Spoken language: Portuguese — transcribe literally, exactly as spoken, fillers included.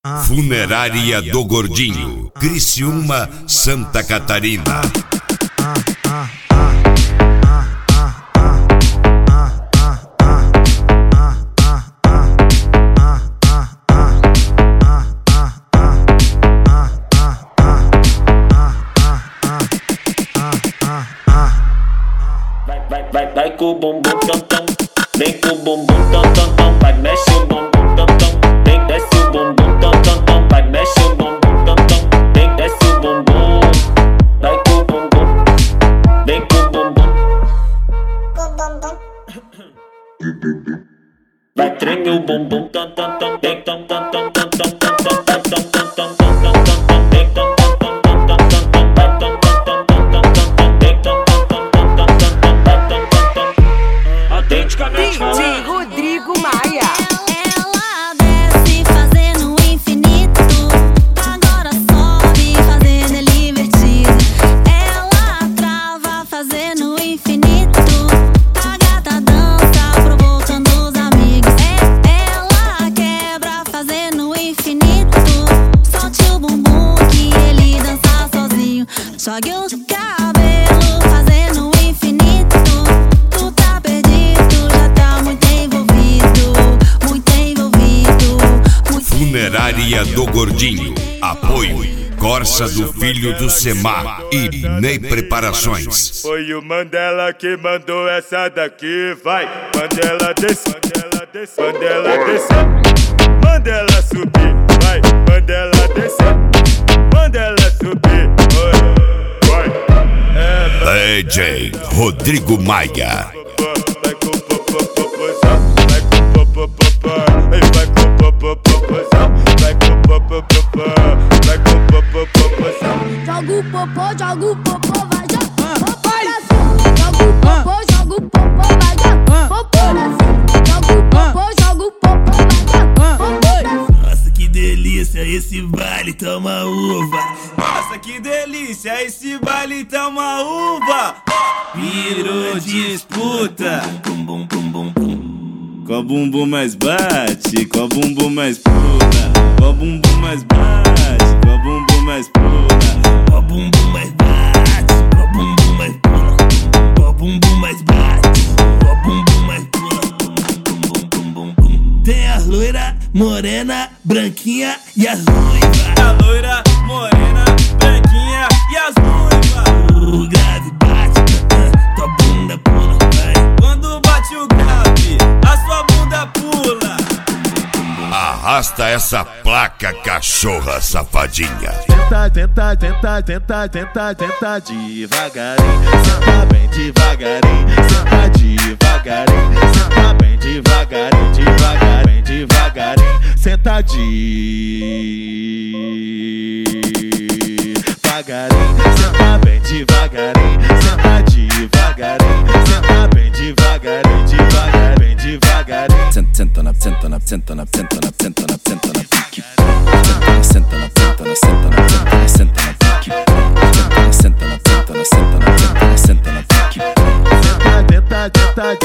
Funerária do Gordinho, Criciúma, Santa Catarina. Vai, vai, vai, vai com o bumbum tam tam, vem com o bumbum tam tam tam, vai mexe o bumbum tam tam, vem desce o bumbum tam tam tam, vai mexe o bumbum tam tam, vem desce o bumbum, vai com o bumbum, vem com o bumbum, vai treme o bumbum tam tam tam, vem tam tam tam tam tam tam tam tam tam tam tam tam tam tam, vem tam tam tam tam tam tam tam, vai tam tam tam tam tam tam tam, vem tam tam tam tam tam tam tam, vai tam tam tam. Autenticamente D J Rodrigo Maia. Ela desce fazendo infinito, agora sobe fazendo ele invertido. Ela trava fazendo infinito, a gata dança provocando os amigos. Ela quebra fazendo infinito, solte o bumbum que ele dança sozinho. Jogue o cabelo fazendo infinito, tu tá perdido, já tá muito envolvido, muito envolvido, muito Funerária do Gordinho. Apoio Corsa do Filho do Semar e Ney Preparações. Foi o Mandela que mandou essa daqui, vai. Mandela desce, Mandela desce, Mandela desce, Mandela subir, vai. Mandela desce, Mandela subir, vai. É, D J Rodrigo Maia. vai com popopopozão, vai com popopopó, vai com popopopozão, vai com popopopó, vai com popopopozão. Joga o popô, joga o popô, vai já. Popô pra cima. Joga o popô, joga o popô, vai já. Popô pra cima. Joga o popô, joga o popô, vai já. Popô pra cima. Nossa, que delícia esse baile, toma uva. Nossa, que delícia esse baile, toma uva. Virou disputa. Bum, bum, bum, bum, bum. Qual bumbum mais bate, qual bumbum mais pula, qual bumbum mais bate, qual bumbum mais pula, qual bumbum mais bate, qual bumbum mais pula, qual bumbum mais bate, qual bumbum mais pula, bum, bum, bum, bum, bum. Tem a loira, morena, branquinha e as ruivas. A loira, morena, branquinha e as ruivas. O grave bate, tua bunda pula, vai. Quando bate o grave, a sua bunda pula. Arrasta essa placa, cachorra safadinha. Tenta, tenta, tenta, tenta, tenta, tenta devagarinho. Senta bem devagarinho, senta devagarinho. Senta bem devagarinho, devagarinho, bem devagarinho. Senta devagarinho, senta bem devagarinho. Senta devagarinho, senta bem devagarinho, devagarinho, bem devagarinho. Senta na, senta na, senta na, senta na, senta na, senta na pique. Senta na, senta na, senta na, senta na, senta na pique. Senta na, senta na, senta na, senta na, senta na, senta na pique. Tenta, tenta, tenta,